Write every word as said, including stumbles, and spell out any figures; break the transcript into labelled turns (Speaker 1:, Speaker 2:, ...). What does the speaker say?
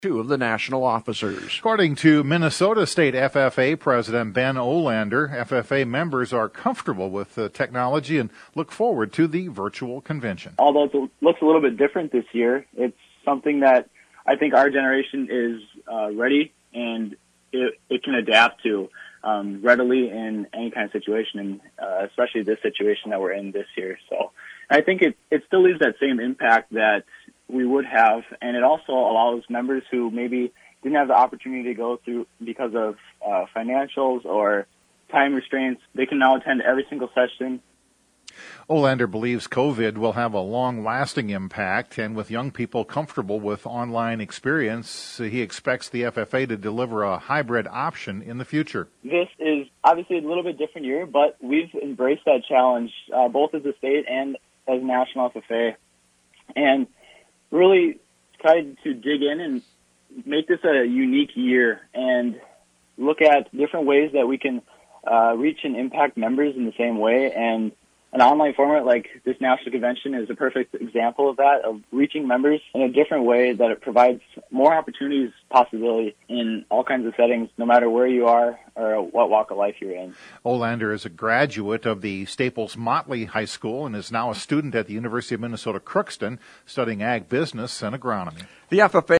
Speaker 1: two of the national officers.
Speaker 2: According to Minnesota State F F A President Ben Olander, F F A members are comfortable with the technology and look forward to the virtual convention.
Speaker 3: Although it looks a little bit different this year, it's something that I think our generation is uh, ready and it, it can adapt to um, readily in any kind of situation, and uh, especially this situation that we're in this year. So I think it, it still leaves that same impact that we would have, and it also allows members who maybe didn't have the opportunity to go through because of uh, financials or time restraints, they can now attend every single session.
Speaker 2: Olander believes COVID will have a long-lasting impact, and with young people comfortable with online experience, he expects the F F A to deliver a hybrid option in the future.
Speaker 3: This is obviously a little bit different year, but we've embraced that challenge, uh, both as a state and as national F F A, and really tried to dig in and make this a unique year and look at different ways that we can uh, reach and impact members in the same way. And an online format like this national convention is a perfect example of that, of reaching members in a different way that it provides more opportunities, possibility in all kinds of settings, no matter where you are or what walk of life you're in.
Speaker 2: Olander is a graduate of the Staples Motley High School and is now a student at the University of Minnesota Crookston studying ag business and agronomy.
Speaker 1: The F F A